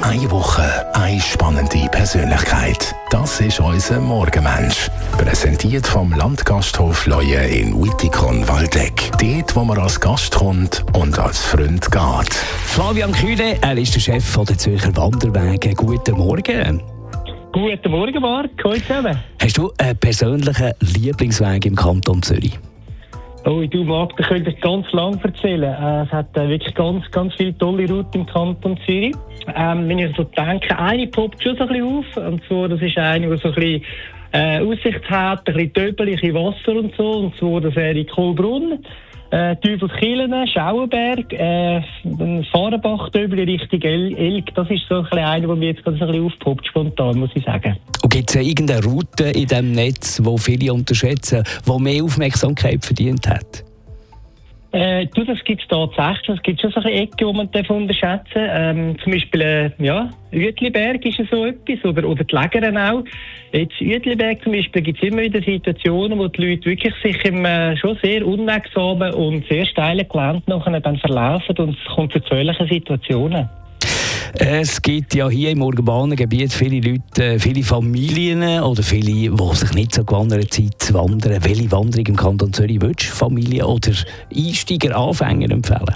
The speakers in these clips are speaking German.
Eine Woche, eine spannende Persönlichkeit. Das ist unser Morgenmensch. Präsentiert vom Landgasthof Leue in Wittikon-Waldeck. Dort, wo man als Gast kommt und als Freund geht. Flavian Kühne, er ist der Chef der Zürcher Wanderwege. Guten Morgen. Guten Morgen, Marc. Hallo zusammen. Hast du einen persönlichen Lieblingsweg im Kanton Zürich? Oh, du Marc, da könnte ich ganz lang erzählen. Es hat wirklich ganz viele tolle Routen im Kanton Zürich. Wenn ich so denke, eine poppt schon so ein bisschen auf. Und zwar, das ist eine, die so ein bisschen Aussicht hat, ein bisschen Töbel, ein bisschen Wasser und so. Und zwar, das wäre Kohlbrunn, Teufelskirchen, Schauenberg, Fahrenbach-Töbel Richtung Elk. Das ist so ein bisschen eine, die mir jetzt gerade so ein bisschen aufpoppt, spontan, muss ich sagen. Und gibt es irgendeine Route in diesem Netz, die viele unterschätzen, die mehr Aufmerksamkeit verdient hat? Das gibt es tatsächlich. Es gibt schon so eine Ecke, die man unterschätzen darf. Zum Beispiel, Uetliberg ist so etwas, oder die Lägeren auch. Jetzt Uetliberg zum Beispiel gibt es immer wieder Situationen, wo die Leute wirklich sich im schon sehr unwegsamen und sehr steilen Gelände nachher dann verlaufen und es kommt zu gefährlichen Situationen. Es gibt ja hier im urbanen Gebiet viele Leute, viele Familien oder viele, die sich nicht so gewandert sind, zu wandern. Welche Wanderung im Kanton Zürich würdest du Familien oder Einsteiger, Anfänger empfehlen?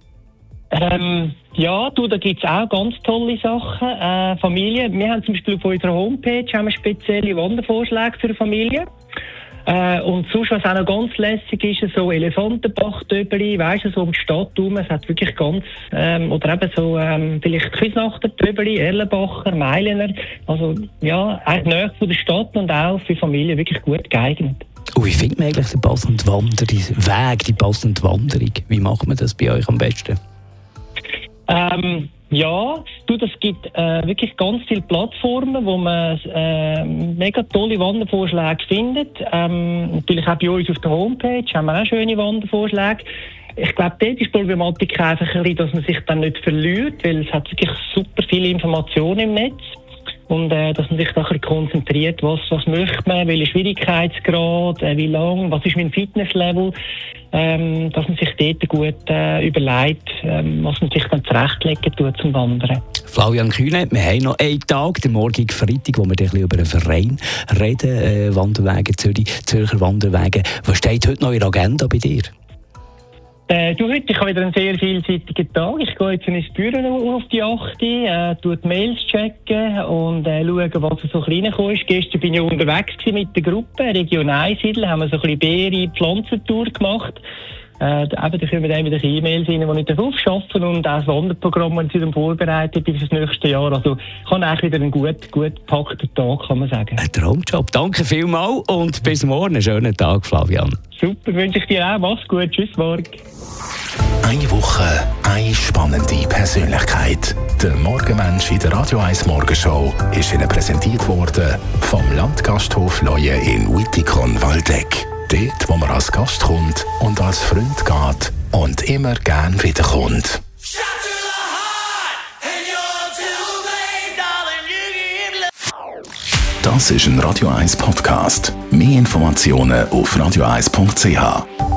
Da gibt es auch ganz tolle Sachen. Familien. Wir haben zum Beispiel auf unserer Homepage spezielle Wandervorschläge für Familien. Und sonst, was auch noch ganz lässig ist, so Elefantenbach-Töbeli, weisst du, so um die Stadt herum, es hat wirklich ganz, oder eben so, vielleicht Küsnachter-Töbeli, Erlenbacher, Meilener, also, ja, eigentlich näher von der Stadt und auch für Familien wirklich gut geeignet. Und wie findet man eigentlich den passenden Weg, die passende Wanderung? Wie macht man das bei euch am besten? Es gibt wirklich ganz viele Plattformen, wo man mega tolle Wandervorschläge findet. Natürlich auch bei uns auf der Homepage haben wir auch schöne Wandervorschläge. Ich glaube, dort ist die Problematik einfach ein bisschen, dass man sich dann nicht verliert, weil es hat wirklich super viele Informationen im Netz. Und dass man sich da ein bisschen konzentriert, was möchte man, welchen Schwierigkeitsgrad, wie lang, was ist mein Fitnesslevel, dass man sich dort gut überlegt, was man sich dann zurechtlegen tut zum Wandern. Flavian Kühne, wir haben noch einen Tag, den morgigen Freitag, wo wir ein bisschen über einen Verein reden, Wanderwege Zürich, Zürcher Wanderwege. Was steht heute noch in der Agenda bei dir? Heute, ich habe wieder einen sehr vielseitigen Tag. Ich gehe jetzt ins Büro auf die 8, tue die Mails checken und schauen, was so reingekommen ist. Gestern bin ich unterwegs mit der Gruppe, Region Einsiedl, haben wir so ein bisschen Beere-Pflanzentour gemacht. Da kommen dann wieder E-Mails rein, die ich aufschaffen und auch das Wanderprogramm, das ich dann vorbereitet bin für das nächste Jahr. Also ich habe eigentlich wieder einen gut gepackten Tag, kann man sagen. Ein Traumjob. Danke vielmals und bis morgen. Einen schönen Tag, Flavian. Super, wünsche ich dir auch. Mach's gut. Tschüss, Marc. Eine Woche, eine spannende Persönlichkeit. Der Morgenmensch in der Radio 1 Morgenshow ist Ihnen präsentiert worden vom Landgasthof Leue in Wittikon-Waldeck. Dort, wo man als Gast kommt und als Freund geht und immer gern wiederkommt. Das ist ein Radio 1 Podcast. Mehr Informationen auf radio1.ch.